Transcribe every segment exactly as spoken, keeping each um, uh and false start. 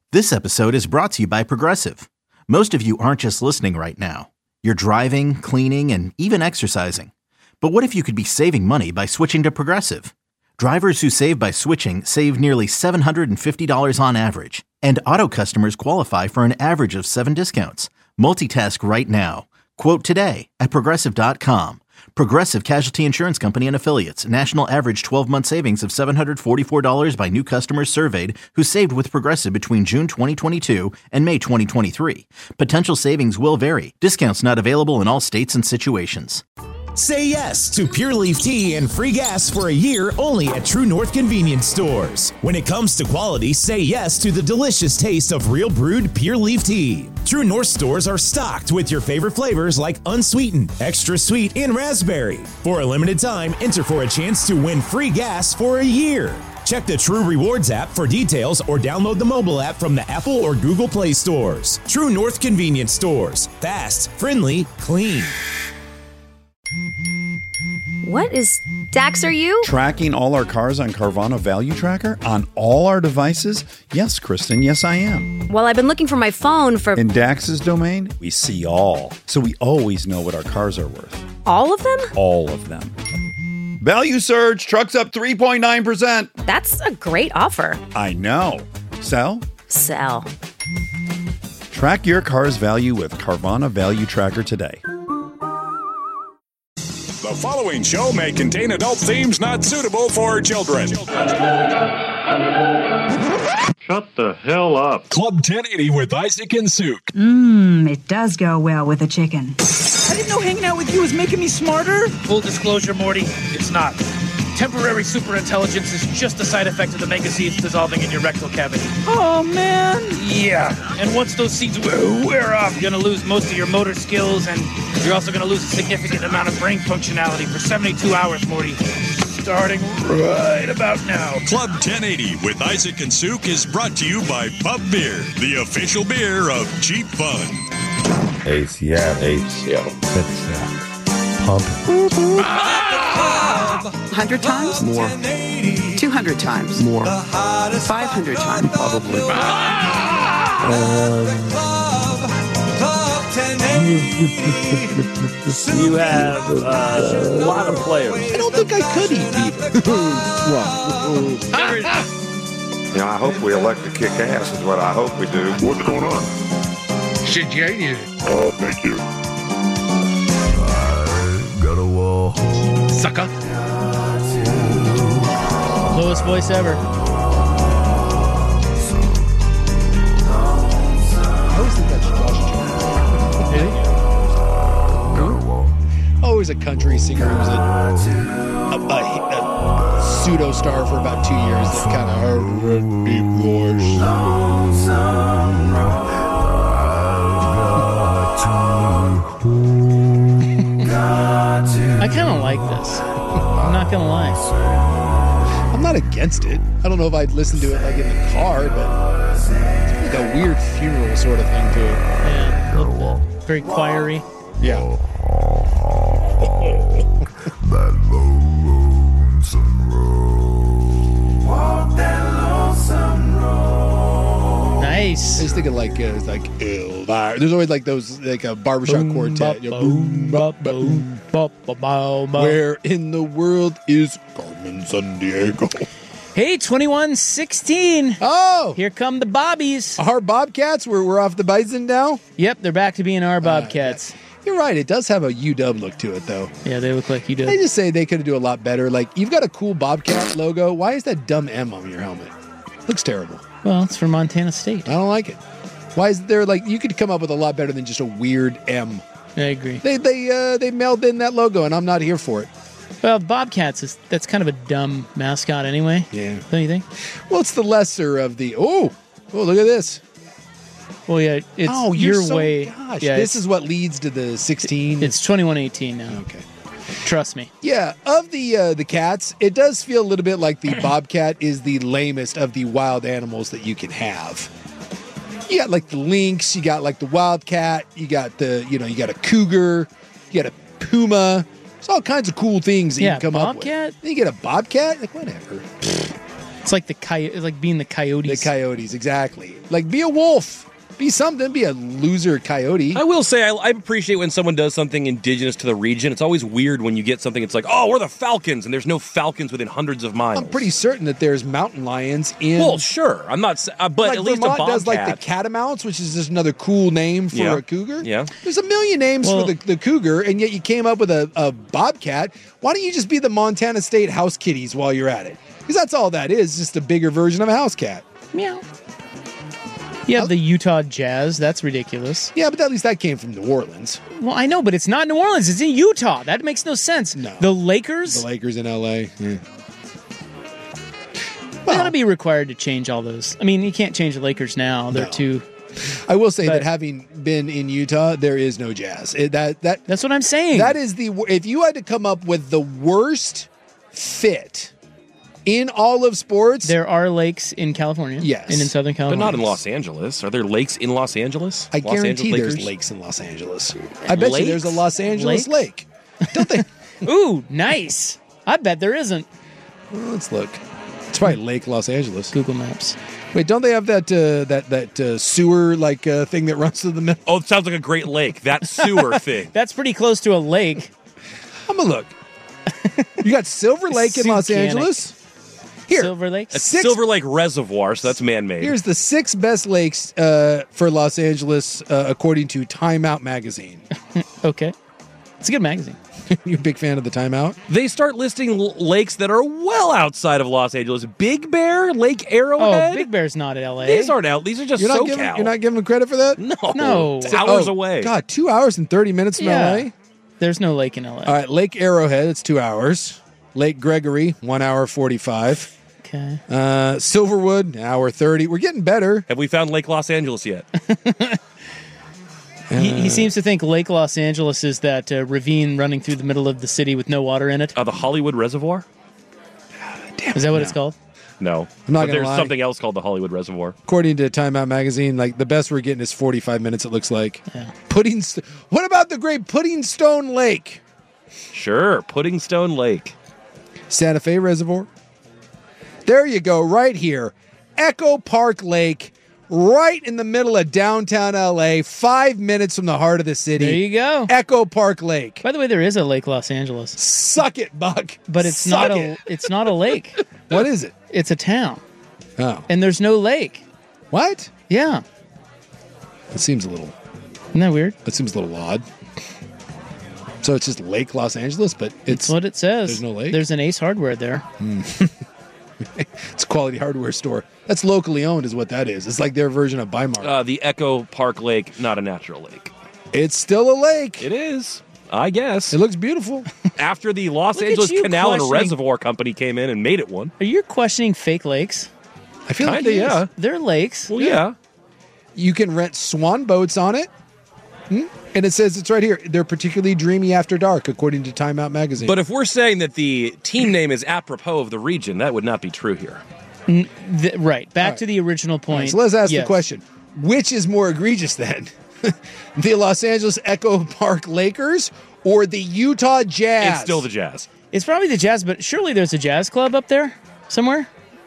This episode is brought to you by Progressive. Most of you aren't just listening right now. You're driving, cleaning, and even exercising. But what if you could be saving money by switching to Progressive? Drivers who save by switching save nearly seven hundred fifty dollars on average. And auto customers qualify for an average of seven discounts. Multitask right now. Quote today at Progressive dot com. Progressive Casualty Insurance Company and Affiliates. National average twelve-month savings of seven hundred forty-four dollars by new customers surveyed who saved with Progressive between June twenty twenty-two and May twenty twenty-three. Potential savings will vary. Discounts not available in all states and situations. Say yes to Pure Leaf Tea and free gas for a year only at True North Convenience Stores. When it comes to quality, say yes to the delicious taste of real brewed Pure Leaf Tea. True North stores are stocked with your favorite flavors like unsweetened, extra sweet, and raspberry. For a limited time, enter for a chance to win free gas for a year. Check the True Rewards app for details or download the mobile app from the Apple or Google Play stores. True North Convenience Stores. Fast, friendly, clean. What is Dax, are you? Tracking all our cars on Carvana Value Tracker on all our devices? Yes, Kristen, yes, I am. Well, I've been looking for my phone for... In Dax's domain, we see all. So we always know what our cars are worth. All of them? All of them. Value surge, trucks up three point nine percent. That's a great offer. I know. Sell? Sell. Track your car's value with Carvana Value Tracker today. The following show may contain adult themes not suitable for children. Shut the hell up. Club ten eighty with Isaac and Souk. Mmm, it does go well with a chicken. I didn't know hanging out with you was making me smarter. Full disclosure, Morty, it's not. Temporary superintelligence is just a side effect of the mega seeds dissolving in your rectal cavity. Oh, man. Yeah, and once those seeds wear off, you're going to lose most of your motor skills, and you're also going to lose a significant amount of brain functionality for seventy-two hours, Morty. Starting right about now. Club ten eighty with Isaac and Souk is brought to you by Pub Beer, the official beer of Cheap Fun. A C L. A C L. That's uh, Pub. one hundred times? More. two hundred times? More. five hundred times? Probably. Um, you have uh, a lot of players. I don't think I could eat beef. You know, I hope we elect to kick ass is what I hope we do. What's going on? Should you eat it? Oh, thank you. I got a wall. Sucker. Lowest voice ever. I always think that's Josh Jones. Really? Always a country singer who was a, a, a, a pseudo star for about two years. That kind of a deep voice. I kind of like this. I'm not going to lie. I'm not against it. I don't know if I'd listen to it like in the car, but it's like a weird funeral sort of thing to it. Yeah, a little bit. Very choiry. Yeah. That lonesome road. Walk that lonesome road. Nice. I was thinking like uh, it's like Elvira. There's always like those like a barbershop boom, quartet. You know, boom, bop, boom, bop, bop, bop, bop. Where in the world is Carmen Sandiego? Hey, twenty-one sixteen. Oh, here come the Bobbies. Our Bobcats. We're we're off the Bison now. Yep, they're back to being our Bobcats. Uh, You're right. It does have a U W look to it, though. Yeah, they look like U W. I just say they could do a lot better. Like, you've got a cool Bobcat logo. Why is that dumb M on your helmet? Looks terrible. Well, it's from Montana State. I don't like it. Why is there like you could come up with a lot better than just a weird M? I agree. They they uh, they mailed in that logo, and I'm not here for it. Well, Bobcats is that's kind of a dumb mascot anyway. Yeah. Don't you think? Well, it's the lesser of the. Oh, oh, look at this. Well, yeah, it's oh, your you're so, way. Gosh, yeah, this is what leads to the sixteen. It's twenty-one eighteen now. Okay. Trust me. Yeah, of the uh, the cats, it does feel a little bit like the bobcat is the lamest of the wild animals that you can have. You got like the lynx, you got like the wildcat, you got the you know you got a cougar, you got a puma. There's all kinds of cool things that yeah, you can come bobcat? up with. Then you get a bobcat, like whatever. It's like the coy- it's like being the coyotes. The coyotes, exactly. Like, be a wolf. Be something. Be a loser coyote. I will say, I, I appreciate when someone does something indigenous to the region. It's always weird when you get something, it's like, oh, we're the Falcons, and there's no Falcons within hundreds of miles. I'm pretty certain that there's mountain lions in... Well, sure. I'm not... Uh, but like at least Vermont a bobcat. does, like, the catamounts, which is just another cool name for Yeah. a cougar. Yeah. There's a million names Well- for the, the cougar, and yet you came up with a, a bobcat. Why don't you just be the Montana State House Kitties while you're at it? Because that's all that is, just a bigger version of a house cat. Meow. You have the Utah Jazz. That's ridiculous. Yeah, but at least that came from New Orleans. Well, I know, but it's not New Orleans. It's in Utah. That makes no sense. No. The Lakers? The Lakers in L A. Yeah. They're going to be required to change all those. I mean, you can't change the Lakers now. They're No. too... I will say But- that having been in Utah, there is no Jazz. It, that that That's what I'm saying. that is the wor- if you had to come up with the worst fit in all of sports, There are lakes in California. Yes. And in Southern But California. not in Los Angeles. Are there lakes in Los Angeles? I Los guarantee Angeles there's Lakers? lakes in Los Angeles. I bet you there's a Lakes? Los Angeles lake. Don't they? Ooh, nice. I bet there isn't. Well, let's look. It's probably Lake Los Angeles. Google Maps. Wait, don't they have that uh, that that uh, sewer like uh, thing that runs through the middle? Oh, it sounds like a Great Lake. That sewer thing. That's pretty close to a lake. I'm gonna look. You got Silver Lake in Los Sucanic. Angeles. Here, Silver Lake? It's Six- Silver Lake Reservoir, so that's man-made. here's the six best lakes uh, for Los Angeles uh, according to Time Out magazine. Okay. It's a good magazine. You a big fan of the Time Out? They start listing l- lakes that are well outside of Los Angeles. Big Bear, Lake Arrowhead. Oh, Big Bear's not at L A. These aren't out. These are just You're not SoCal. giving you're not giving them credit for that? No, No. It's hours Oh, away. God, two hours and thirty minutes from Yeah. L A. There's no lake in L A. All right, Lake Arrowhead, it's two hours. Lake Gregory, one hour forty-five. Okay. Uh, Silverwood, an hour thirty. We're getting better. Have we found Lake Los Angeles yet? He, he seems to think Lake Los Angeles is that uh, ravine running through the middle of the city with no water in it. Uh, the Hollywood Reservoir? Is that what it's called? No. I'm not but gonna there's lie. something else called the Hollywood Reservoir. According to Time Out magazine, like the best we're getting is forty-five minutes. It looks like. Yeah. Pudding. St- what about the Great Pudding Stone Lake? Sure, Pudding Stone Lake. Santa Fe Reservoir. There you go, right here, Echo Park Lake, right in the middle of downtown L A, five minutes from the heart of the city. There you go. Echo Park Lake. By the way, there is a Lake Los Angeles, Suck it, Buck. but it's Suck not it. a it's not a lake. What is it? It's a town, Oh, and there's no lake. what? Yeah, That seems a little. isn't that weird? That seems a little odd. So it's just Lake Los Angeles, but That's it's what it says. there's no lake? There's an Ace Hardware there. it's a quality hardware store. That's locally owned, is what that is. It's like their version of Bimart. Uh, the Echo Park Lake, not a natural lake. It's still a lake. It is, I guess. It looks beautiful. After the Los Look at Angeles you Canal and questioning- Reservoir Company came in and made it one. Are you questioning fake lakes? I feel like Kinda, it is. yeah. They're lakes. Well, yeah. You can rent swan boats on it. Hmm? And it says it's right here. They're particularly dreamy after dark, according to Time Out magazine. But if we're saying that the team name is apropos of the region, that would not be true here. N- th- right. Back right. to the original All point. right, so let's ask Yes. the question: which is more egregious, then, the Los Angeles Echo Park Lakers or the Utah Jazz? It's still the Jazz. It's probably the Jazz, but surely there's a jazz club up there somewhere,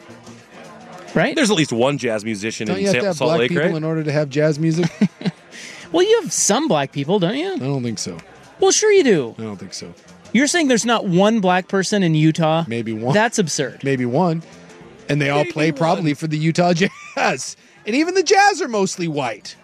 right? There's at least one jazz musician Don't in you have Sa- to have Salt black Lake, people right? in order to have jazz music? Well, you have some black people, don't you? I don't think so. Well, sure you do. I don't think so. You're saying there's not one black person in Utah? Maybe one. That's absurd. Maybe one. And they all play probably for the Utah Jazz. And even the Jazz are mostly white.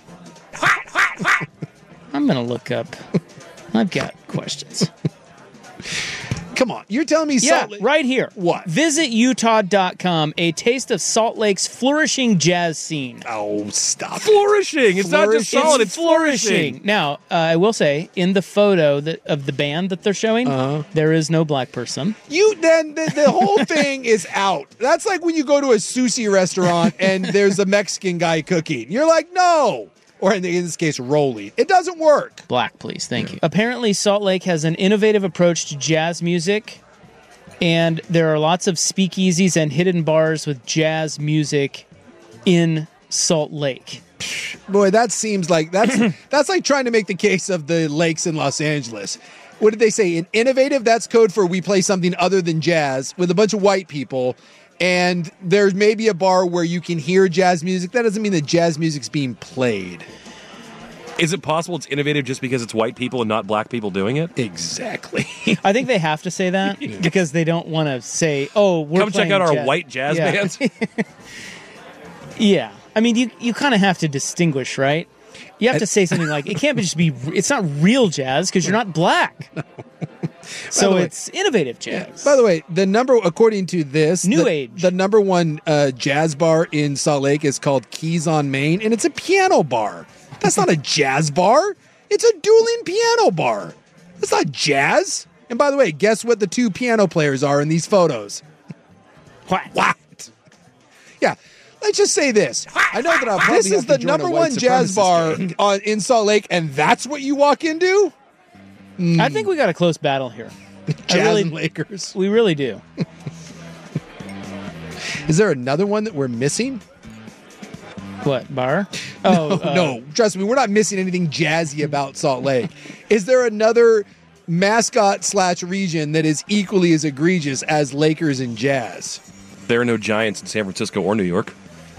I'm going to look up. I've got questions. Come on. You're telling me Yeah, Salt Lake. right here. What? Visit Utah dot com, a taste of Salt Lake's flourishing jazz scene. Oh, stop. Flourishing. It's not just Flourishing. solid, it's flourishing. Now, uh, I will say, in the photo that, of the band that they're showing, Uh-huh. there is no black person. You then the, the whole thing is out. That's like when you go to a sushi restaurant and there's a Mexican guy cooking. You're like, no. Or in this case, rolling. It doesn't work. Black, please. Thank you. Apparently, Salt Lake has an innovative approach to jazz music, and there are lots of speakeasies and hidden bars with jazz music in Salt Lake. Boy, that seems like that's that's like trying to make the case of the lakes in Los Angeles. What did they say? An innovative, that's code for we play something other than jazz with a bunch of white people. And there's maybe a bar where you can hear jazz music. That doesn't mean that jazz music's being played. Is it possible it's innovative just because it's white people and not black people doing it? Exactly. I think they have to say that because they don't want to say, "Oh, we're Come check playing out our jazz." white jazz Yeah. bands. Yeah. I mean, you you kind of have to distinguish, right? You have to say something like, it can't just be, it's not real jazz because you're not black. So the way- it's innovative jazz. By the way, the number, according to this, New the, Age. the number one uh, jazz bar in Salt Lake is called Keys on Main, and it's a piano bar. That's not a jazz bar. It's a dueling piano bar. That's not jazz. And by the way, guess what the two piano players are in these photos? What? What? Yeah. Let's just say this. I know that I'll probably This is have to the join a number white one jazz bar supremacist on, in Salt Lake, and that's what you walk into? I think we got a close battle here. I Jazz really- and Lakers. We really do. Is there another one that we're missing? What, bar? Oh, no, uh, no, trust me, we're not missing anything jazzy about Salt Lake. Is there another mascot slash region that is equally as egregious as Lakers and Jazz? There are no Giants in San Francisco or New York.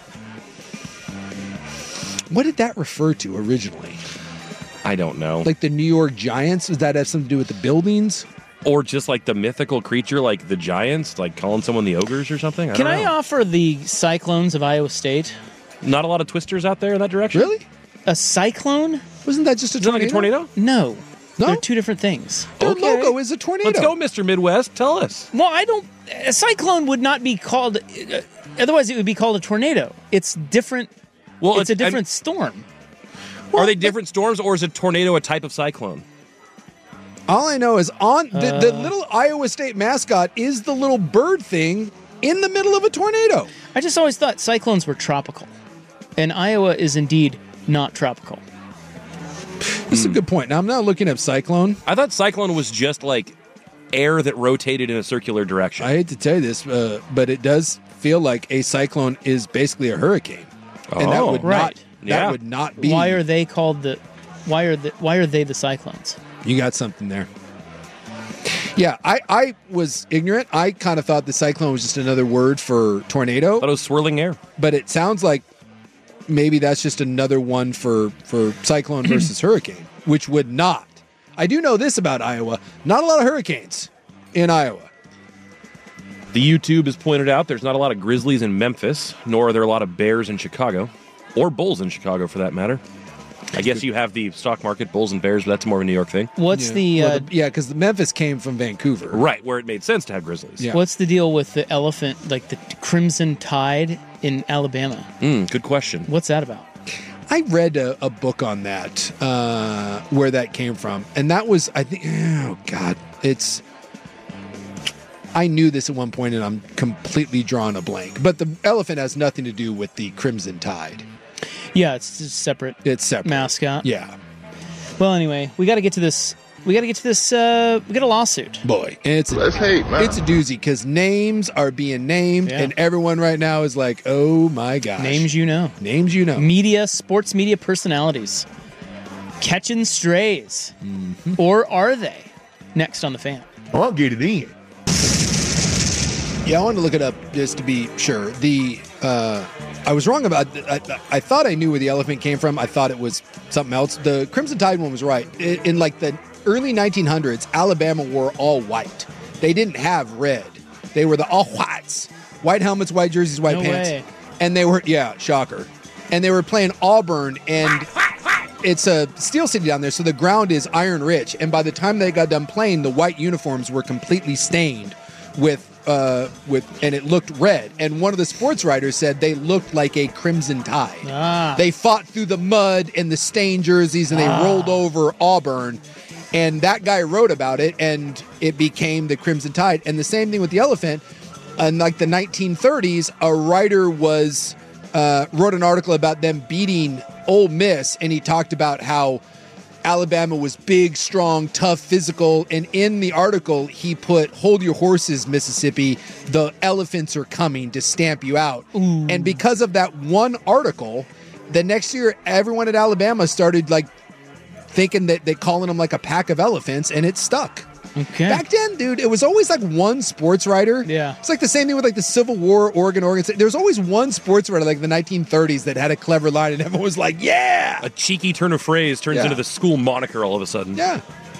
What did that refer to originally? I don't know. Like the New York Giants? Does that have something to do with the buildings? Or just like the mythical creature like the Giants, like calling someone the Ogres or something? I Can don't I know. offer the Cyclones of Iowa State? Not a lot of twisters out there in that direction? Really? A cyclone? Wasn't that just a Is it like tornado? a tornado? No. No? They're two different things. Their Okay. logo is a tornado. Let's go, Mister Midwest. Tell us. Well, I don't. A cyclone would not be called. Uh, otherwise, it would be called a tornado. It's different. Well, it's a I'm- different storm. Are they different storms, or is a tornado a type of cyclone? All I know is on the, the Uh. little Iowa State mascot is the little bird thing in the middle of a tornado. I just always thought cyclones were tropical, and Iowa is indeed not tropical. That's a good point. Now, I'm not looking up cyclone. I thought cyclone was just like air that rotated in a circular direction. I hate to tell you this, uh, but it does feel like a cyclone is basically a hurricane, and that Oh. would Right. not Yeah. that would not be. Why are they called the? Why are the? Why are they the cyclones? You got something there. Yeah, I, I was ignorant. I kind of thought the cyclone was just another word for tornado. I thought it was swirling air. But it sounds like maybe that's just another one for, for cyclone versus hurricane, which would not. I do know this about Iowa. Not a lot of hurricanes in Iowa. The YouTube has pointed out there's not a lot of grizzlies in Memphis, nor are there a lot of bears in Chicago, or bulls in Chicago for that matter. I guess you have the stock market, bulls and bears, but that's more of a New York thing. What's Yeah. the? Well, Uh, the- yeah, because the Memphis came from Vancouver. Right, where it made sense to have grizzlies. Yeah. What's the deal with the elephant, like the Crimson Tide in Alabama? Mm, good question. What's that about? I read a, a book on that, uh, where that came from. And that was, I think, oh, God, it's. I knew this at one point and I'm completely drawing a blank. But the elephant has nothing to do with the Crimson Tide. Yeah, it's just separate. It's separate. Mascot. Yeah. Well, anyway, we got to get to this. We got to get to this. Uh, we got a lawsuit. Boy, and it's a, Let's hate, man. it's a doozy because names are being named, Yeah. and everyone right now is like, "Oh my gosh!" Names you know. names you know. Media, sports media personalities, catching strays, or are they? Next on the Fan. I'll get it in. Yeah, I wanted to look it up just to be sure. The uh, I was wrong about. I, I thought I knew where the elephant came from. I thought it was something else. The Crimson Tide one was right. In, in like the early nineteen hundreds, Alabama wore all white. They didn't have red. They were the all whites. White helmets, white jerseys, white No pants. way. And they were, yeah, shocker. And they were playing Auburn, and it's a steel city down there, so the ground is iron rich. And by the time they got done playing, the white uniforms were completely stained with uh with and it looked red. And one of the sports writers said they looked like a Crimson Tide. Ah. They fought through the mud and the stained jerseys, and they Ah. rolled over Auburn. And that guy wrote about it, and it became the Crimson Tide. And the same thing with the elephant. In like the nineteen thirties, a writer was uh, wrote an article about them beating Ole Miss, and he talked about how Alabama was big, strong, tough, physical. And in the article, he put, "Hold your horses, Mississippi. The elephants are coming to stamp you out." Ooh. And because of that one article, the next year, everyone at Alabama started like thinking that they calling them like a pack of elephants, and it stuck. Okay. Back then, dude, it was always like one sports writer. Yeah. It's like the same thing with like the Civil War, Oregon, Oregon. There's always one sports writer like the nineteen thirties that had a clever line and everyone was like, yeah. A cheeky turn of phrase turns Yeah. into the school moniker all of a sudden. Yeah.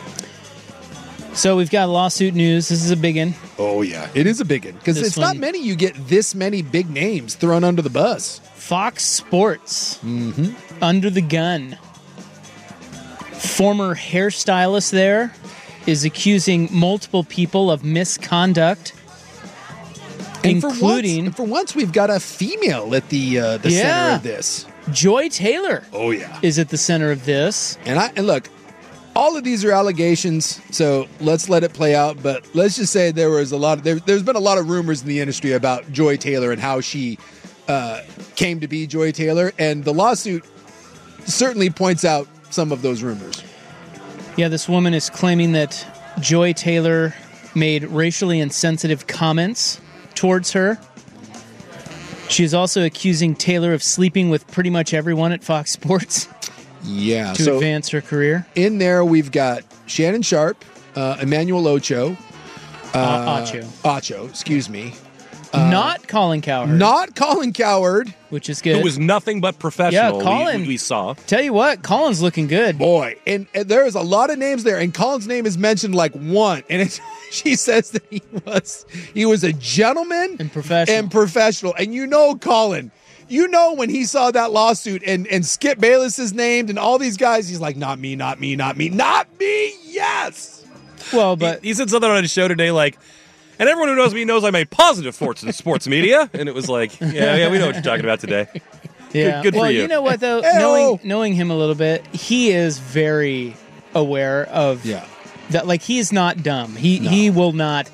So we've got lawsuit news. This is a big one. Oh, yeah. It is a big one. Because This it's not one- many you get this many big names thrown under the bus. Fox Sports. Mm-hmm. Under the gun. Former hairstylist there is accusing multiple people of misconduct, And including for once, for once, we've got a female at the uh, the center Yeah. of this. Joy Taylor. Oh, yeah. Is at the center of this. And I and look, all of these are allegations, so let's let it play out. But let's just say there was a lot of there, there's been a lot of rumors in the industry about Joy Taylor and how she uh, came to be Joy Taylor, and the lawsuit certainly points out some of those rumors. Yeah, this woman is claiming that Joy Taylor made racially insensitive comments towards her. She is also accusing Taylor of sleeping with pretty much everyone at Fox Sports Yeah, to so advance her career. in there we've got Shannon Sharp, uh, Emmanuel Ocho, uh, Uh, Acho. Acho, excuse me, Not Colin Cowherd. not Colin Cowherd. Which is good. Who was nothing but professional. Yeah, Colin. We, we saw. Tell you what, Colin's looking good. Boy, and, and there's a lot of names there, and Colin's name is mentioned like one, and it's, she says that he was he was a gentleman And professional. and professional, and you know Colin, you know when he saw that lawsuit and and Skip Bayless is named and all these guys, he's like, not me, not me, not me, not me, yes. Well, but He, he said something on his show today like, and everyone who knows me knows I made positive forts in the sports media. And it was like, yeah, yeah, we know what you're talking about today. yeah. good- good for well, you. you know what though, Hey-o. knowing knowing him a little bit, he is very aware of Yeah. that. Like he's not dumb. He No. he will not.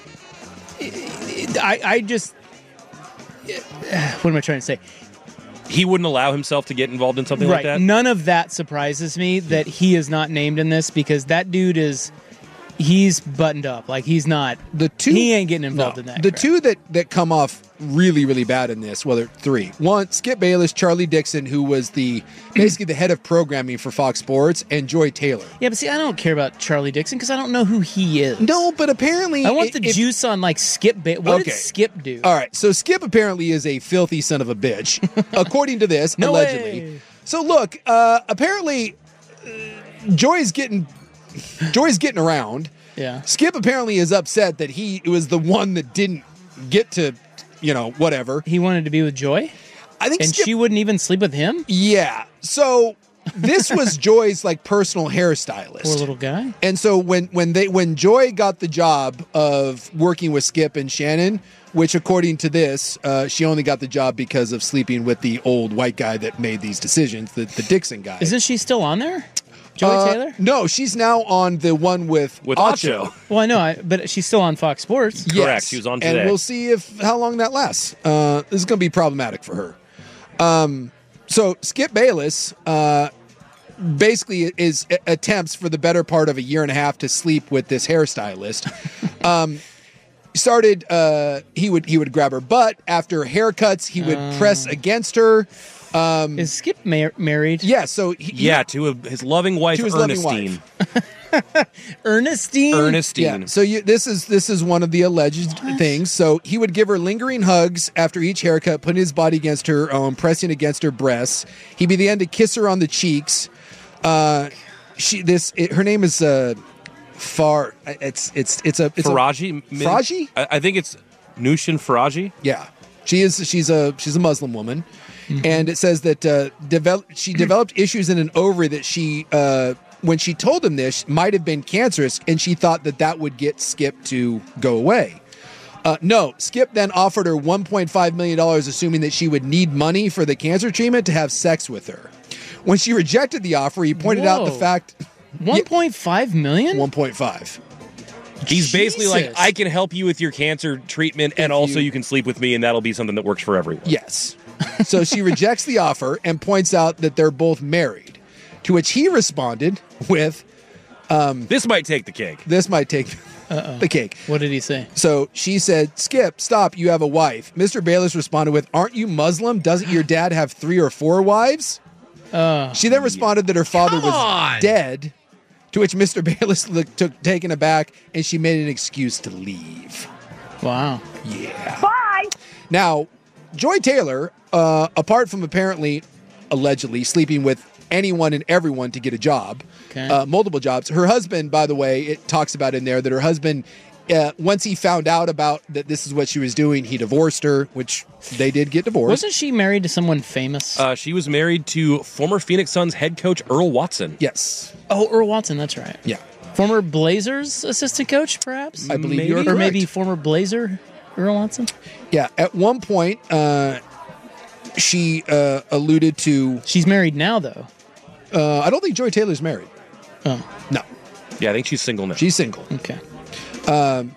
I I just. What am I trying to say? He wouldn't allow himself to get involved in something like Right. that. None of that surprises me that he is not named in this because that dude is. He's buttoned up. Like he's not. The two He ain't getting involved no, in that. The crap. two that that come off really really bad in this, well, there are three. One, Skip Bayless, Charlie Dixon, who was the basically the head of programming for Fox Sports, and Joy Taylor. Yeah, but see, I don't care about Charlie Dixon because I don't know who he is. No, but apparently I want the if- juice on like Skip. Ba- what Okay. did Skip do? All right, so Skip apparently is a filthy son of a bitch, according to this, No allegedly. way. So look, uh, apparently, uh, Joy's getting Joy's getting around. Yeah. Skip apparently is upset that he was the one that didn't get to, you know, whatever. He wanted to be with Joy, I think and Skip, she wouldn't even sleep with him. yeah. So this was Joy's like personal hairstylist. Poor little guy. And so when when they when Joy got the job of working with Skip and Shannon, which according to this, uh, she only got the job because of sleeping with the old white guy that made these decisions, the, the Dixon guy. Isn't she still on there? Joy Uh, Taylor? No, she's now on the one with With Acho. Acho. Well, I know, I, but she's still on Fox Sports. Yes. Correct, she was on And today. we'll see if how long that lasts. Uh, this is going to be problematic for her. Um, so Skip Bayless uh, basically is attempts for the better part of a year and a half to sleep with this hairstylist. um, started uh, he would he would grab her butt after haircuts. He would press against her. Um, Is Skip mar- married? yeah, so he, Yeah, to a, his loving wife, To his loving Ernestine. Ernestine? Ernestine. Yeah. So you, this is this is one of the alleged things. So he would give her lingering hugs after each haircut, putting his body against her own, pressing against her breasts. He began to kiss her on the cheeks. Uh, she this it, her name is uh, Far. It's it's it's a it's Faraji? A, Faraji? I, I think it's Nushin Faraji. Yeah, she is. She's a she's a Muslim woman, and it says that uh, develop, she developed issues in an ovary that she. Uh, when she told him this, might have been cancerous, and she thought that that would get Skip to go away. Uh, no, Skip then offered her one point five million dollars, assuming that she would need money for the cancer treatment to have sex with her. When she rejected the offer, he pointed out the Whoa. fact one point five million? one point five. He's basically like, Jesus. I can help you with your cancer treatment, and also you- you can sleep with me, and that'll be something that works for everyone. Yes. So she rejects the offer and points out that they're both married, to which he responded with, This might take the cake. this might take the cake. What did he say? So she said, Skip, stop, you have a wife. Mister Bayless responded with, aren't you Muslim? Doesn't your dad have three or four wives? Uh, She then responded that her father was on. dead, To which Mister Bayless looked took taken aback, and she made an excuse to leave. Wow. Yeah. Bye. Now, Joy Taylor, uh, apart from apparently, allegedly, sleeping with anyone and everyone to get a job, Okay. uh, multiple jobs. Her husband, by the way, it talks about in there that her husband, uh, once he found out about that this is what she was doing, he divorced her, which they did get divorced. Wasn't she married to someone famous? Uh, she was married to former Phoenix Suns head coach Earl Watson. Yes. Oh, Earl Watson, that's right. Yeah. Former Blazers assistant coach, perhaps? I believe maybe? you're Or correct. maybe former Blazer Earl Watson? Yeah. At one point, uh, she uh, alluded to. She's married now, though. Uh, I don't think Joy Taylor's married. Oh. No. Yeah, I think she's single now. She's single. Okay. Um,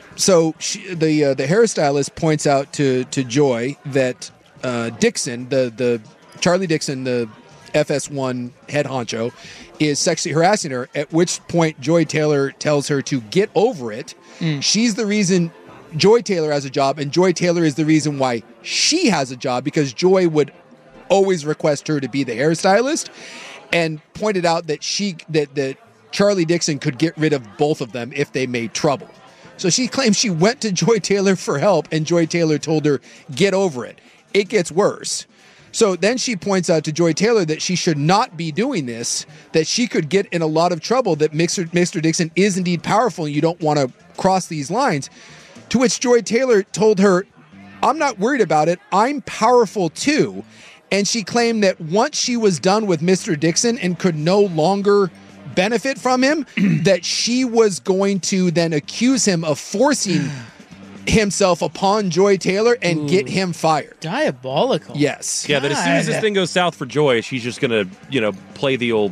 so she, the uh, the hairstylist points out to to Joy that uh, Dixon, the the Charlie Dixon, the F S one head honcho, is sexually harassing her. At which point, Joy Taylor tells her to get over it. Mm. She's the reason Joy Taylor has a job, and Joy Taylor is the reason why she has a job, because Joy would always request her to be the hairstylist, and pointed out that she that that Charlie Dixon could get rid of both of them if they made trouble. So she claims she went to Joy Taylor for help, and Joy Taylor told her, get over it. It gets worse. So then she points out to Joy Taylor that she should not be doing this, that she could get in a lot of trouble, that Mister Mister Dixon is indeed powerful and you don't want to cross these lines. To which Joy Taylor told her, I'm not worried about it. I'm powerful too. And she claimed that once she was done with Mister Dixon and could no longer benefit from him, that she was going to then accuse him of forcing himself upon Joy Taylor and Ooh. get him fired. Diabolical. Yes. Yeah, that as soon as this God. thing goes south for Joy, she's just going to, you know, play the old,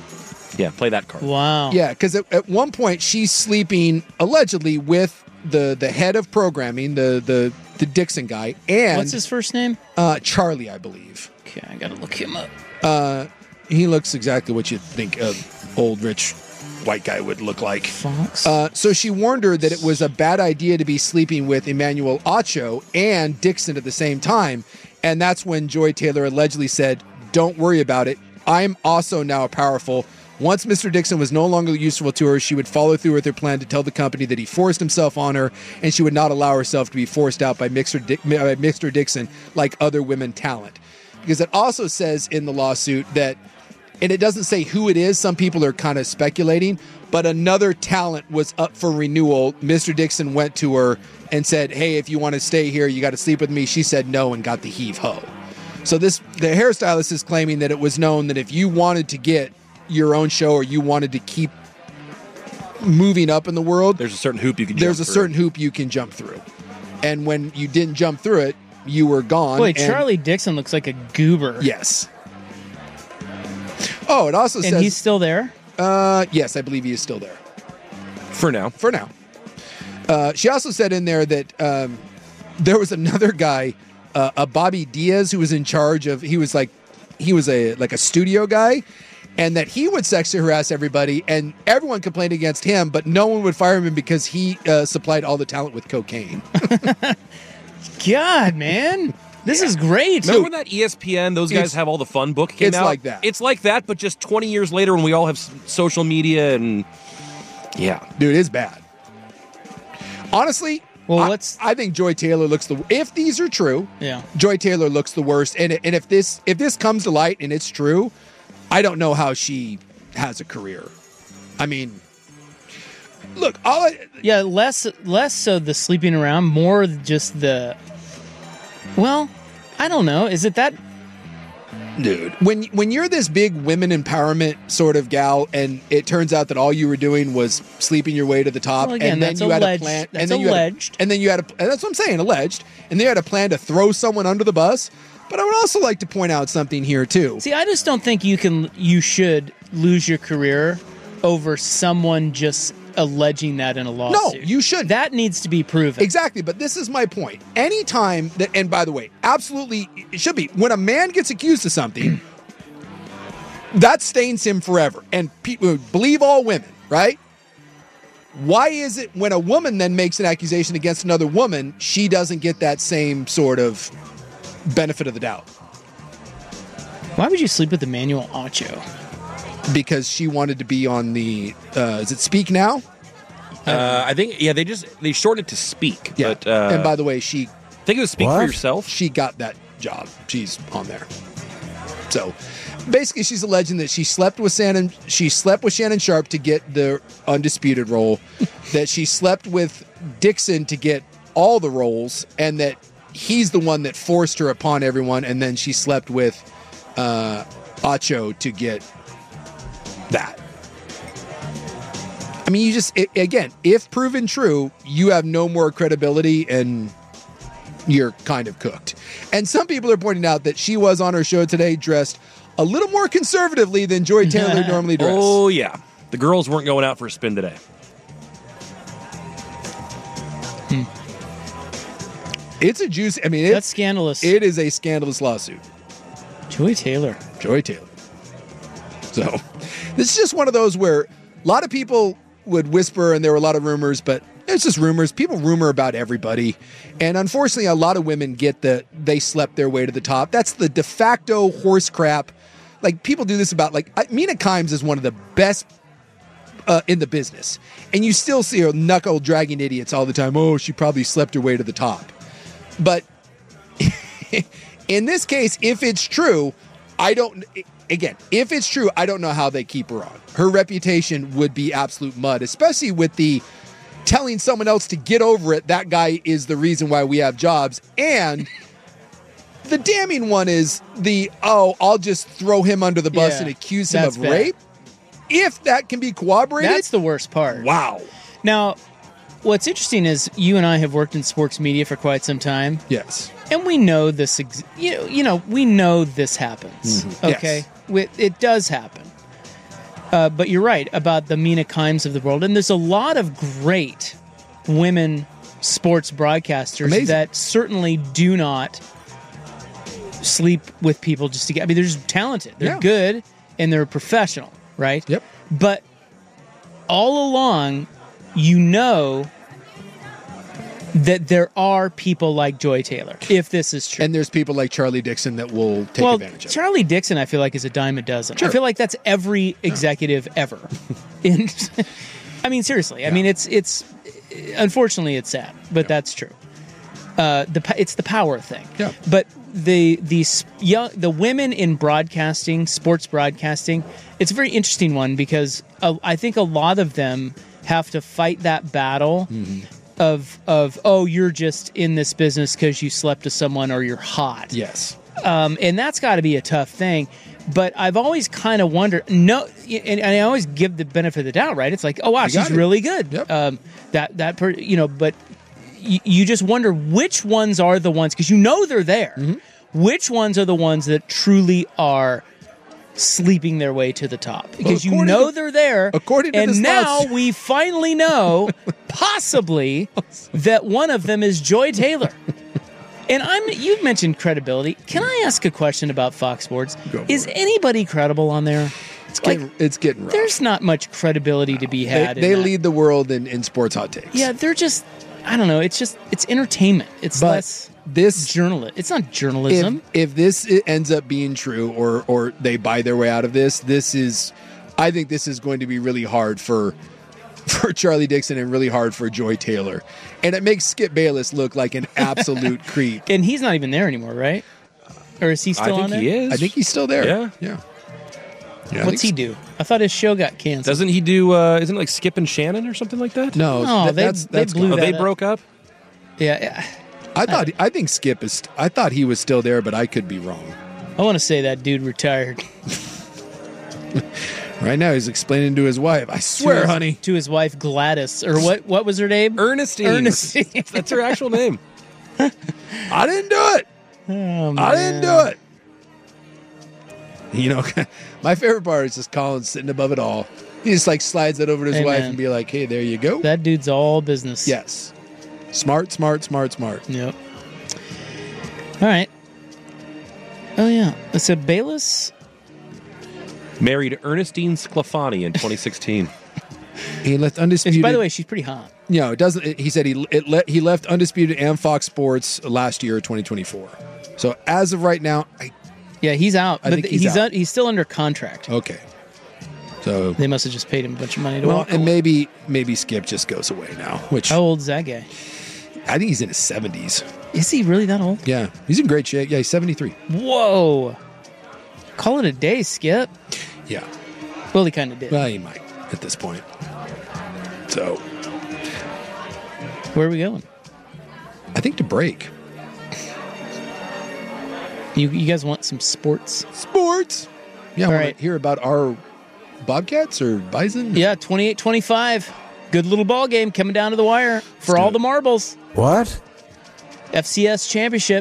yeah, play that card. Wow. Yeah, because at, at one point she's sleeping allegedly with the the head of programming, the the the Dixon guy, and What's his first name? uh, Charlie, I believe. Okay, I gotta look him up. Uh, he looks exactly what you'd think a old rich white guy would look like. Fox. Uh, so she warned her that it was a bad idea to be sleeping with Emmanuel Acho and Dixon at the same time, and that's when Joy Taylor allegedly said, "Don't worry about it. I'm also now powerful." Once Mister Dixon was no longer useful to her, she would follow through with her plan to tell the company that he forced himself on her, and she would not allow herself to be forced out by Mister Dick, by Mister Dixon like other women talent. Because it also says in the lawsuit that, and it doesn't say who it is, some people are kind of speculating, but another talent was up for renewal. Mister Dixon went to her and said, hey, if you want to stay here, you got to sleep with me. She said no and got the heave-ho. So this the hairstylist is claiming that it was known that if you wanted to get your own show or you wanted to keep moving up in the world, there's a certain hoop you can there's jump a through. certain hoop you can jump through. And when you didn't jump through it, you were gone. Boy, and- Charlie Dixon looks like a goober. Yes. Oh, it also And says he's still there? Uh, yes, I believe he is still there. For now. For now. Uh, she also said in there that um, there was another guy, uh, a Bobby Diaz, who was in charge of, he was like, he was a like a studio guy, and that he would sexually harass everybody, and everyone complained against him, but no one would fire him because he uh, supplied all the talent with cocaine. God, man. This is great. Remember when that E S P N, those guys It's- have all the fun book came it's out? like that. It's like that, but just twenty years later when we all have s- social media and, yeah. Dude, it's bad. Honestly, well, I, let's. I think Joy Taylor looks the. If these are true, Yeah. Joy Taylor looks the worst. And and if this if this comes to light and it's true, I don't know how she has a career. I mean, look, all I, Yeah, less less so the sleeping around, more just the. Well, I don't know. Is it that? dude, when when you're this big women empowerment sort of gal, and it turns out that all you were doing was sleeping your way to the top, Well, again, and then that's you had a alleged. plan, That's and then you alleged. had a, and then you had a, and that's what I'm saying, alleged, and then you had a plan to throw someone under the bus. But I would also like to point out something here too. See, I just don't think you can. You should lose your career over someone just alleging that in a No, lawsuit. you should. That needs to be proven. Exactly, but this is my point. Anytime that, and by the way, absolutely, it should be, when a man gets accused of something, that stains him forever. And people believe all women, right? Why is it when a woman then makes an accusation against another woman, she doesn't get that same sort of benefit of the doubt? Why would you sleep with Emmanuel Acho? because she wanted to be on the. Uh, is it Speak Now? Uh, I think yeah, they just they shortened it to Speak. Yeah. But, uh, and by the way, she. I think it was Speak What? for Yourself. She got that job. She's on there. So basically, she's alleging that she slept with Shannon. She slept with Shannon Sharp to get the Undisputed role. That she slept with Dixon to get all the roles, and that he's the one that forced her upon everyone. And then she slept with uh, Acho to get that. I mean, you just it, again, if proven true, you have no more credibility and you're kind of cooked. And some people are pointing out that she was on her show today dressed a little more conservatively than Joy Taylor normally dressed. Oh, yeah. The girls weren't going out for a spin today. Hmm. It's a juice. I mean, it's, That's scandalous. It is a scandalous lawsuit. Joy Taylor. Joy Taylor. So this is just one of those where a lot of people would whisper and there were a lot of rumors, but it's just rumors. People rumor about everybody. And unfortunately, a lot of women get that they slept their way to the top. That's the de facto horse crap. Like, people do this about, like, Mina Kimes is one of the best uh, in the business. And you still see her knuckle dragging idiots all the time. Oh, she probably slept her way to the top. But in this case, if it's true, I don't... Again, if it's true, I don't know how they keep her on. Her reputation would be absolute mud, especially with the telling someone else to get over it. That guy is the reason why we have jobs. And the damning one is the, oh, I'll just throw him under the bus Yeah, and accuse him that's of bad. rape. If that can be corroborated. That's the worst part. Wow. Now, what's interesting is you and I have worked in sports media for quite some time. Yes. And we know this, ex- you know, you know, we know this happens. Mhm. Okay. Yes. We- It does happen. Uh, but you're right about the Mina Kimes of the world. And there's a lot of great women sports broadcasters Amazing. that certainly do not sleep with people just to get, I mean, they're just talented. They're Yeah. good and they're professional, right? Yep. But all along, you know that there are people like Joy Taylor, if this is true. And there's people like Charlie Dixon that will take well, advantage of it. Charlie Dixon, I feel like, is a dime a dozen. Sure. I feel like that's every executive ever. In, I mean, seriously. I mean, it's it's unfortunately it's sad, but that's true. Uh, the pa- it's the power thing. Yeah. But the the s- young the women in broadcasting, sports broadcasting, it's a very interesting one because uh, I think a lot of them have to fight that battle. Mm-hmm. Of of oh, you're just in this business because you slept with someone or you're hot. Yes. Um, and that's got to be a tough thing. But I've always kind of wondered. No, and, and I always give the benefit of the doubt. Right? It's like, oh wow, You got she's it. really good. Yep. Um, that that per, you know, but y- you just wonder which ones are the ones because you know they're there. Mm-hmm. Which ones are the ones that truly are sleeping their way to the top because you according know to- they're there. according to and this now lawsuit- we finally know possibly that one of them is Joy Taylor. And I'm you mentioned credibility. Can I ask a question about Fox Sports? Go for Is it. anybody credible on there? It's like getting, it's getting rough. there's not much credibility to be They, had. in they that. lead the world in, in sports hot takes. Yeah, they're just I don't know. It's just it's entertainment. It's But less this journalism. It's not journalism. If, if this i- ends up being true, or or they buy their way out of this, this is, I think this is going to be really hard for for Charlie Dixon and really hard for Joy Taylor, and it makes Skip Bayless look like an absolute creep. And he's not even there anymore, right? Or is he still I on think there? he is. I think he's still there. Yeah. yeah. Yeah, I What's he think do? I thought his show got canceled. Doesn't he do? Uh, isn't it like Skip and Shannon or something like that? No, No, that- they- that's they that's blew gone. Oh, they that up. broke up. Yeah, yeah. I thought I think Skip is. I thought he was still there, but I could be wrong. I want to say that dude retired. Right now, he's explaining to his wife. I To swear, his- honey. To his wife Gladys, or what? What was her name? Ernestine. Ernestine. That's her actual name. I didn't do it. Oh, I didn't do man. it. You know, my favorite part is just Colin sitting above it all. He just like slides it over to his Hey, wife man. and be like, "Hey, there you go." That dude's all business. Yes, smart, smart, smart, smart. Yep. All right. Oh yeah. So Bayless. Married Ernestine Sclafani in twenty sixteen. He left Undisputed. By the way, she's pretty hot. you know, it doesn't. It, he said he it let, he left Undisputed and Fox Sports last year, twenty twenty-four. So as of right now, I Yeah, he's out. I but think he's he's he's, out. he's still under contract. okay. So They must have just paid him a bunch of money to well, walk and away. maybe maybe Skip just goes away now. Which How old's that guy? I think he's in his seventies. Is he really that old? Yeah, he's in great shape. Yeah, he's seventy-three. Whoa. Call it a day, Skip. Yeah. Well, he kind of did. Well, he might at this point. So, Where are we going? I think to break. You, you guys want some sports? Sports. Yeah, I All want right. to hear about our Bobcats or Bison. Yeah, twenty-eight twenty-five. Good little ball game coming down to the wire for all the marbles. What? F C S championship.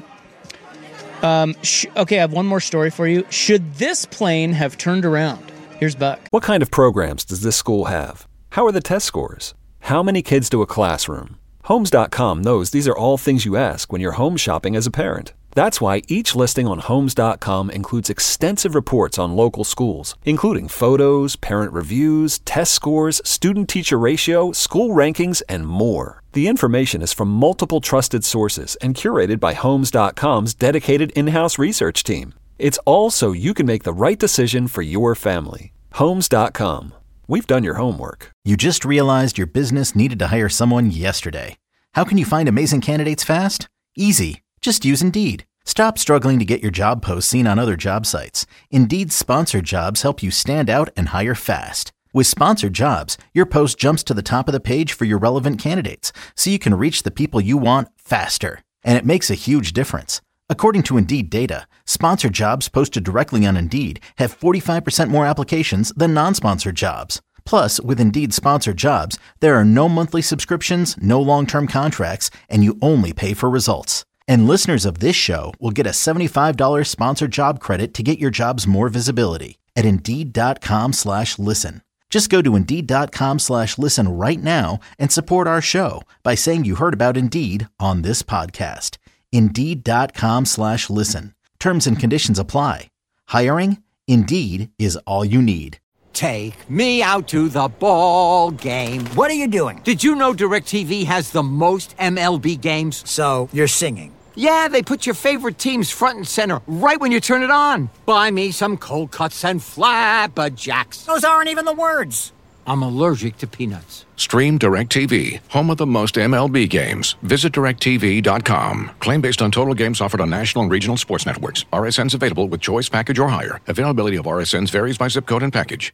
Um, sh- okay, I have one more story for you. Should this plane have turned around? Here's Buck. What kind of programs does this school have? How are the test scores? How many kids do a classroom? Homes dot com knows these are all things you ask when you're home shopping as a parent. That's why each listing on Homes dot com includes extensive reports on local schools, including photos, parent reviews, test scores, student-teacher ratio, school rankings, and more. The information is from multiple trusted sources and curated by Homes dot com's dedicated in-house research team. It's all so you can make the right decision for your family. Homes dot com. We've done your homework. You just realized your business needed to hire someone yesterday. How can you find amazing candidates fast? Easy. Just use Indeed. Stop struggling to get your job posts seen on other job sites. Indeed's sponsored jobs help you stand out and hire fast. With sponsored jobs, your post jumps to the top of the page for your relevant candidates, so you can reach the people you want faster. And it makes a huge difference. According to Indeed data, sponsored jobs posted directly on Indeed have forty-five percent more applications than non-sponsored jobs. Plus, with Indeed sponsored jobs, there are no monthly subscriptions, no long-term contracts, and you only pay for results. And listeners of this show will get a seventy-five dollars sponsored job credit to get your jobs more visibility at Indeed.com slash listen. Just go to Indeed.com slash listen right now and support our show by saying you heard about Indeed on this podcast. Indeed.com slash listen. Terms and conditions apply. Hiring? Indeed is all you need. Take me out to the ball game. What are you doing? Did you know DirecTV has the most M L B games? So, you're singing. Yeah, they put your favorite teams front and center right when you turn it on. Buy me some cold cuts and flapjacks. Those aren't even the words. I'm allergic to peanuts. Stream DirecTV, home of the most M L B games. Visit direct T V dot com. Claim based on total games offered on national and regional sports networks. R S Ns available with choice package or higher. Availability of R S Ns varies by zip code and package.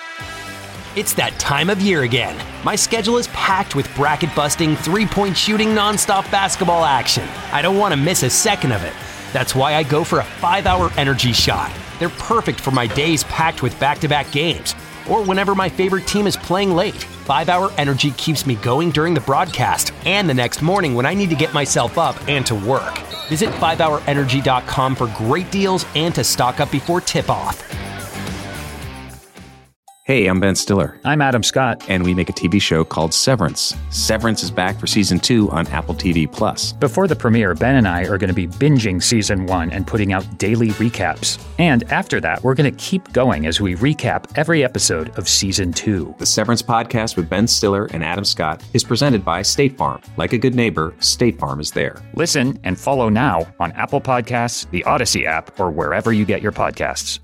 It's that time of year again. My schedule is packed with bracket-busting, three-point shooting, nonstop basketball action. I don't want to miss a second of it. That's why I go for a five-hour energy shot. They're perfect for my days packed with back-to-back games, or whenever my favorite team is playing late. five-hour energy keeps me going during the broadcast and the next morning when I need to get myself up and to work. Visit five hour energy dot com for great deals and to stock up before tip-off. Hey, I'm Ben Stiller. I'm Adam Scott. And we make a T V show called Severance. Severance is back for season two on Apple T V Plus. Before the premiere, Ben and I are going to be binging season one and putting out daily recaps. And after that, we're going to keep going as we recap every episode of season two. The Severance podcast with Ben Stiller and Adam Scott is presented by State Farm. Like a good neighbor, State Farm is there. Listen and follow now on Apple Podcasts, the Odyssey app, or wherever you get your podcasts.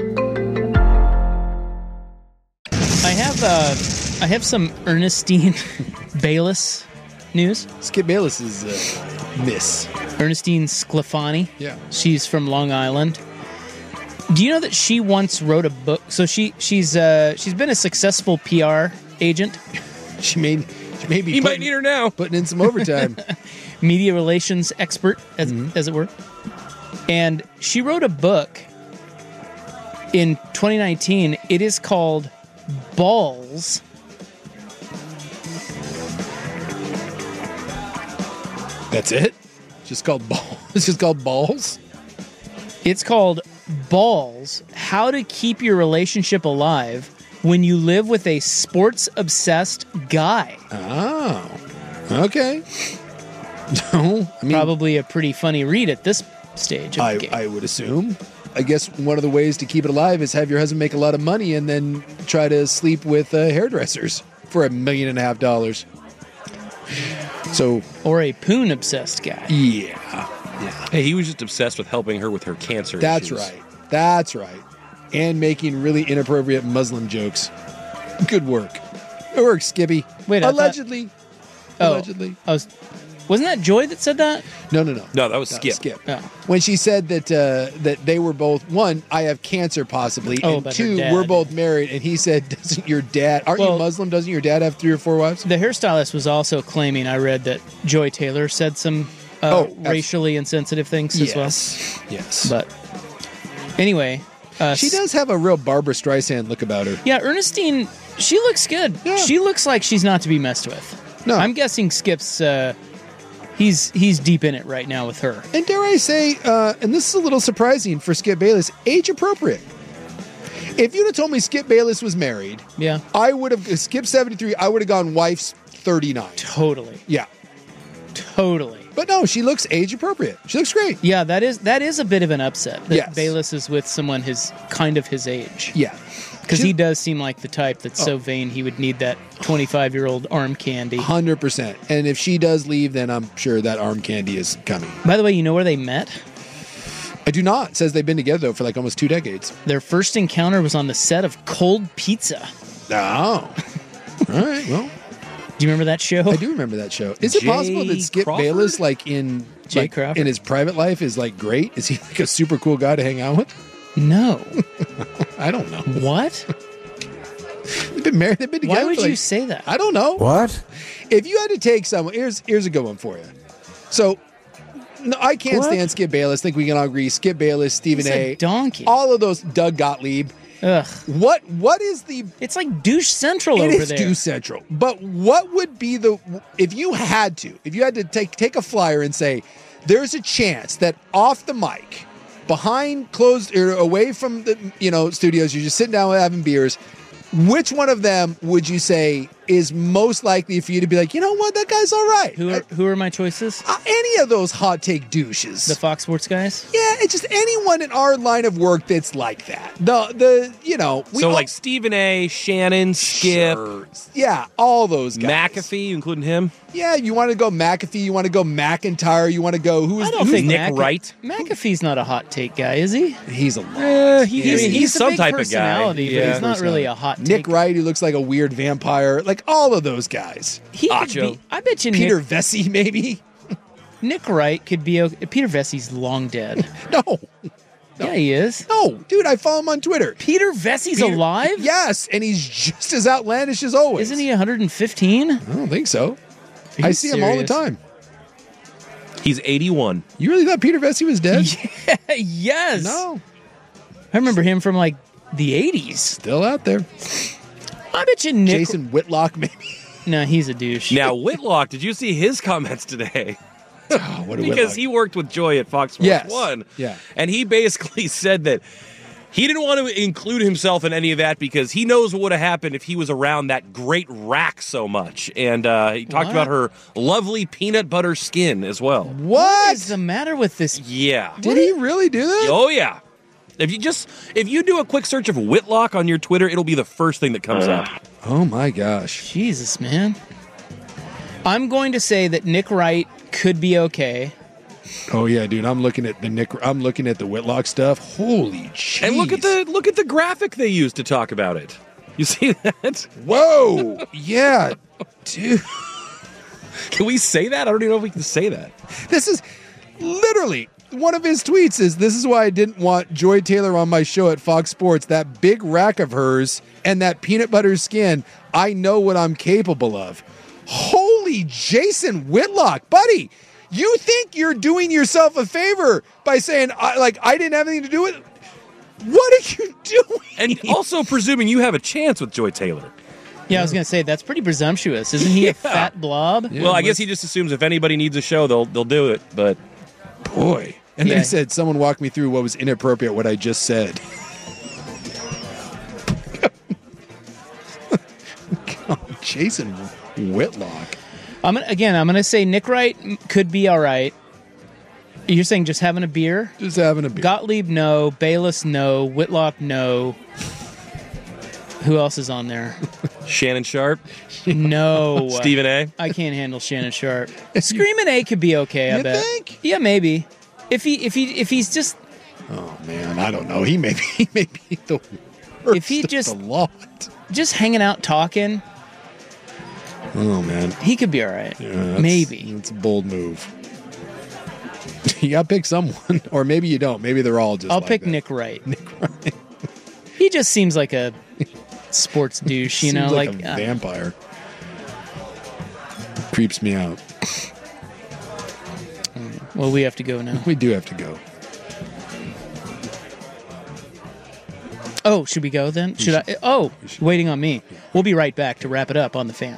I have uh, I have some Ernestine Bayless news. Skip Bayless is uh, Miss Ernestine Sclafani. Yeah, she's from Long Island. Do you know that she once wrote a book? So she she's uh, she's been a successful P R agent. she made she may be he putting, might need her now, putting in some overtime. Media relations expert, as mm-hmm. as it were. And she wrote a book in twenty nineteen. It is called Balls. That's it? Just called balls. It's just called Balls? It's called Balls: How to Keep Your Relationship Alive When You Live with a Sports Obsessed Guy. Oh. Okay. No, I mean, probably a pretty funny read at this stage of I, the game. I would assume. I guess one of the ways to keep it alive is have your husband make a lot of money and then try to sleep with uh, hairdressers for a million and a half dollars. So, or a poon obsessed guy. Yeah. Yeah. Hey, he was just obsessed with helping her with her cancer That's issues. right. That's right. and making really inappropriate Muslim jokes. Good work. Good work, Skippy. Wait, I thought- allegedly. Oh, Allegedly. I was, wasn't that Joy that said that? No, no, no. No, that was No, Skip. Skip. Oh. When she said that uh, that they were both, one, I have cancer possibly, Oh, and about her two, dad. we're both married, and he said, doesn't your dad, aren't Well- you Muslim? Doesn't your dad have three or four wives? The hairstylist was also claiming, I read, that Joy Taylor said some uh, Oh, racially insensitive things as well. Yes. Yes. But anyway. Uh, She does have a real Barbara Streisand look about her. Yeah, Ernestine, she looks good. She looks like she's not to be messed with. No. I'm guessing Skip's, uh, he's he's deep in it right now with her. And dare I say, uh, and this is a little surprising for Skip Bayless, age appropriate. If you'd have told me Skip Bayless was married, Yeah. I would have, Skip seventy-three, I would have gone wife's thirty-nine. Totally. Yeah. Totally. But no, she looks age appropriate. She looks great. Yeah, that is that is a bit of an upset that Yes. Bayless is with someone his kind of his age. Yeah. Because She- he does seem like the type that's so Oh. vain he would need that twenty-five-year-old arm candy. one hundred percent. And if she does leave, then I'm sure that arm candy is coming. By the way, you know where they met? I do not. It says they've been together, though, for like almost two decades. Their first encounter was on the set of Cold Pizza. Oh. All right, well. Do you remember that show? I do remember that show. Is it Jay possible that Skip Crawford? Bayless, like in Jay like, Crawford? in his private life, is like great? Is he like a super cool guy to hang out with? No. I don't know. What? They've been married. They've been together. Why would for, like- you say that? I don't know. What? If you had to take someone, here's here's a good one for you. So, no, I can't What? stand Skip Bayless. I think we can all agree. Skip Bayless, Stephen He's a A. donkey. All of those. Doug Gottlieb. Ugh. What what is the? It's like douche central It over is there. due central. But what would be the if you had to if you had to take take a flyer and say there's a chance that off the mic, behind closed or away from the you know studios, you're just sitting down having beers. Which one of them would you say is most likely for you to be like, you know what, that guy's all right? Who are, who are my choices? Uh, any of those hot take douches. The Fox Sports guys? Yeah, it's just anyone in our line of work that's like that. The the you know we so all- like Stephen A, Shannon, Skip, Sure. Yeah, all those guys. McAfee, including him. Yeah, you want to go McAfee, you want to go McIntyre, you want to go who is I don't who's think Nick Mc- Wright? McAfee's not a hot take guy, is he? He's a lot. Eh, he- I mean, he's, he's, he's a some big type of guy. personality, but Yeah. he's not really a hot Nick take. Wright, who looks like a weird vampire, like all of those guys. He could Acho. be, I bet you Peter Nick, Vesey, maybe. Nick Wright could be. Okay. Peter Vesey's long dead. No, Yeah, he is. no, dude, I follow him on Twitter. Peter Vesey's Peter- alive? Yes, and he's just as outlandish as always. Isn't he one hundred fifteen? I don't think so. you I see him all the serious? time. He's eighty-one. You really thought Peter Vesey was dead? Yes. No, I remember him from like the eighties. still out there. I bet you Nick. Jason Whitlock, maybe. No, he's a douche. Now Whitlock, did you see his comments today? Oh, what a Because Whitlock. he worked with Joy at Fox Sports Yes. One. Yeah. And he basically said that he didn't want to include himself in any of that because he knows what would have happened if he was around that great rack so much. And uh, he talked What? about her lovely peanut butter skin as well. What What? is the matter with this? Yeah. Did he really do that? Oh yeah. If you just if you do a quick search of Whitlock on your Twitter, it'll be the first thing that comes up. Oh my gosh. Jesus, man. I'm going to say that Nick Wright could be okay. Oh yeah, dude. I'm looking at the Nick. I'm looking at the Whitlock stuff. Holy jeez. And look at the look at the graphic they used to talk about it. You see that? Whoa. Yeah, dude. Can we say that? I don't even know if we can say that. This is literally one of his tweets. Is this is why I didn't want Joy Taylor on my show at Fox Sports? That big rack of hers and that peanut butter skin. I know what I'm capable of. Holy Jason Whitlock, buddy. You think you're doing yourself a favor by saying, I, like, I didn't have anything to do with it? What are you doing? And also presuming you have a chance with Joy Taylor. Yeah, I was going to say, that's pretty presumptuous. Isn't he Yeah. a fat blob? well, I guess he just assumes if anybody needs a show, they'll they'll do it. But Boy. And then Yeah. he said, someone walk me through what was inappropriate, what I just said. God, Jason Whitlock. I'm gonna, again, I'm going to say Nick Wright could be all right. You're saying just having a beer? Just having a beer. Gottlieb, no. Bayless, no. Whitlock, no. Who else is on there? Shannon Sharp, No. Stephen A. I can't handle Shannon Sharp. Screaming A could be okay, I You bet. think? Yeah, maybe. If he if he if he's just Oh man, I don't know. He may be, he may be the worst If he just of the lot. just hanging out talking, Oh man, he could be all right. Yeah, that's- Maybe. it's a bold move. You got to pick someone, or maybe you don't. Maybe they're all just. I'll like pick that. Nick Wright. Nick Wright. He just seems like a sports douche, you Seems know, like, like, a uh, vampire. Creeps me out. well, we have to go now. We do have to go. Oh, should we go then? Should I? Oh, waiting on me. We'll be right back to wrap it up on the fan.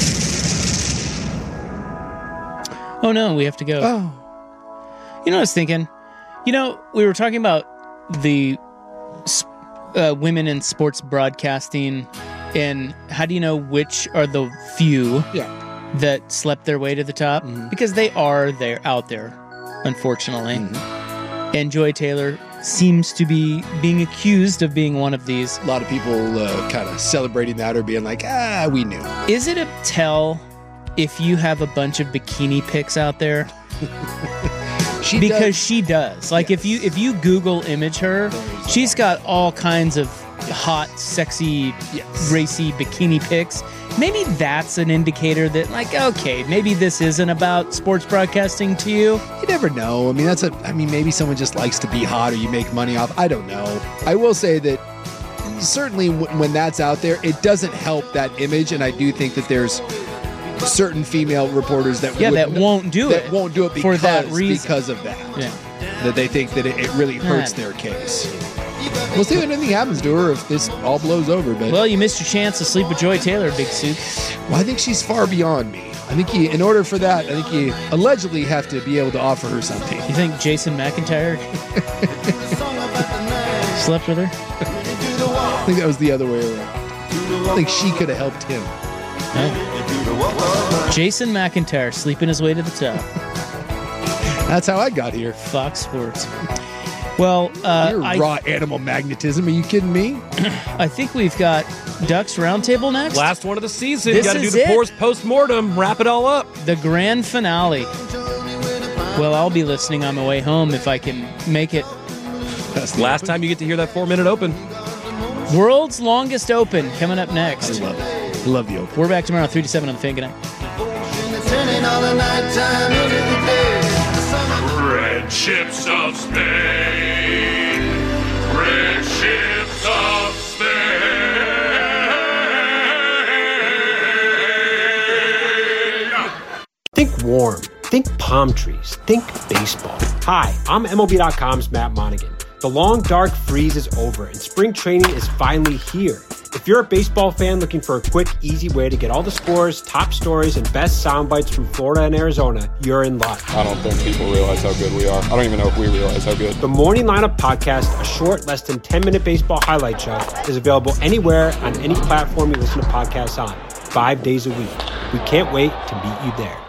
Oh no, we have to go. Oh. You know what I was thinking? You know, we were talking about the uh, women in sports broadcasting, and how do you know which are the few Yeah. that slept their way to the top? Mm-hmm. Because they are there out there, unfortunately. Mm-hmm. And Joy Taylor seems to be being accused of being one of these. A lot of people uh, kind of celebrating that or being like, ah, we knew. Is it a tell if you have a bunch of bikini pics out there? She because does. she does. Like if you if you Google image her, she's got all kinds of hot, sexy, Yes. racy bikini pics. Maybe that's an indicator that, like, okay, maybe this isn't about sports broadcasting to you. You never know. I mean, that's a. I mean, maybe someone just likes to be hot, or you make money off. I don't know. I will say that certainly w- when that's out there, it doesn't help that image, and I do think that there's certain female reporters that Yeah, would- that won't do that it won't do it for because, that reason. because of that. Yeah. That they think that it, it really hurts Yeah. their case. We'll see if anything happens to her if this all blows over. But Well, you missed your chance to sleep with Joy Taylor, Big Soup. well, I think she's far beyond me. I think you, in order for that, I think you allegedly have to be able to offer her something. You think Jason McIntyre slept with her? I think that was the other way around. I think she could have helped him. Oh. Jason McIntyre sleeping his way to the top. That's how I got here. Fox Sports. Well, uh, Your I, raw animal magnetism. Are you kidding me? I think we've got Ducks Roundtable next. Last one of the season. This Got to do is the it. post-mortem. Wrap it all up. The grand finale. Well, I'll be listening on my way home if I can make it. Last time you get to hear that four-minute open. World's longest open coming up next. I love it. I love the open. We're back tomorrow, three to seven on the Fan. Good night. Red ships of Spain. Red ships of Spain. Think warm. Think palm trees. Think baseball. Hi, I'm M L B dot com's Matt Monaghan. The long, dark freeze is over, and spring training is finally here. If you're a baseball fan looking for a quick, easy way to get all the scores, top stories, and best sound bites from Florida and Arizona, you're in luck. I don't think people realize how good we are. I don't even know if we realize how good. The Morning Lineup Podcast, a short, less than ten-minute baseball highlight show, is available anywhere on any platform you listen to podcasts on, five days a week. We can't wait to meet you there.